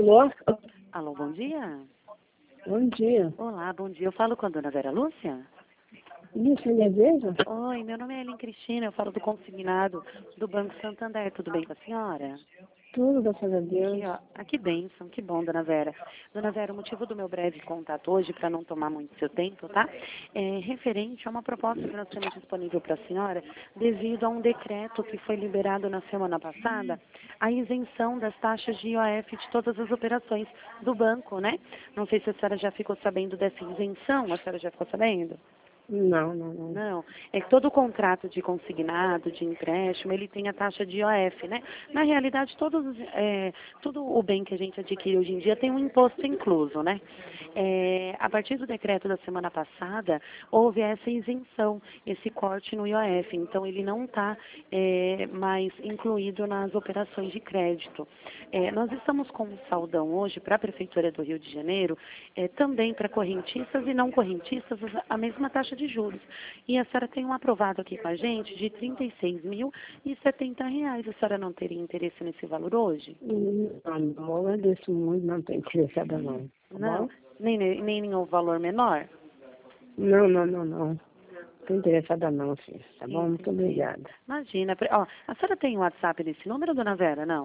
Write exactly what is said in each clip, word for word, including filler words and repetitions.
Alô? Alô, bom dia. Bom dia. Olá, bom dia. Eu falo com a dona Vera Lúcia? Lúcia Desejo? Oi, meu nome é Ellen Cristina, eu falo do consignado do Banco Santander. Tudo bem com a senhora? Tudo, graças a Deus. Aqui, ó. Ah, que bênção, que bom, dona Vera. Dona Vera, o motivo do meu breve contato hoje, para não tomar muito seu tempo, tá? É referente a uma proposta que nós temos disponível para a senhora, devido a um decreto que foi liberado na semana passada, a isenção das taxas de I O F de todas as operações do banco, né? Não sei se a senhora já ficou sabendo dessa isenção, a senhora já ficou sabendo? Não, não, não. Não, é que todo contrato de consignado, de empréstimo, ele tem a taxa de I O F, né? Na realidade, todos, os, é, todo o bem que a gente adquire hoje em dia tem um imposto incluso, né? É, a partir do decreto da semana passada, houve essa isenção, esse corte no I O F, então ele não está é, mais incluído nas operações de crédito. É, nós estamos com um saldão hoje para a Prefeitura do Rio de Janeiro, é, também para correntistas e não correntistas, a mesma taxa de juros. E a senhora tem um aprovado aqui com a gente de trinta e seis mil e setenta reais. A senhora não teria interesse nesse valor hoje? Não, não, eu agradeço muito, não estou interessada não. Tá Não, bom? nem, nem nenhum valor menor? Não, não, não, não. Estou interessada não, filho. Tá bom? Muito Entendi. obrigada. Imagina. pre- Ó, a senhora tem o WhatsApp desse número, dona Vera? Não?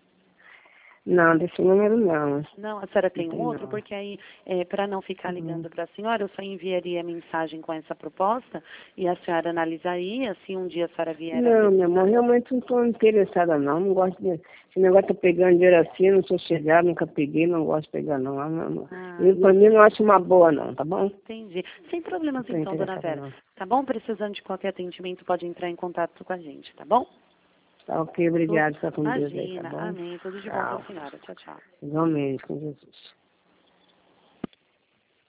Não, desse número não. Não, a senhora Não tem um tem outro, não. porque aí, é, para não ficar Uhum. ligando para a senhora, eu só enviaria mensagem com essa proposta e a senhora analisaria, se um dia a senhora vier a Não, minha precisar. mãe, realmente não estou interessada não. Não gosto de... Esse negócio de pegando dinheiro assim, não sou chegada, nunca peguei, não gosto de pegar não. não, não. Ah, E para mim não acho uma boa não, tá bom? entendi. Sem Não problemas estou então, dona interessada Vera. não. Tá bom? Precisando de qualquer atendimento, pode entrar em contato com a gente, tá bom? Tá ok, Tudo. obrigado. Fica com Deus aí, tá Imagina. bom? Amém. Tudo de bom para Tchau. a senhora. Tchau, tchau. Igualmente, com Jesus.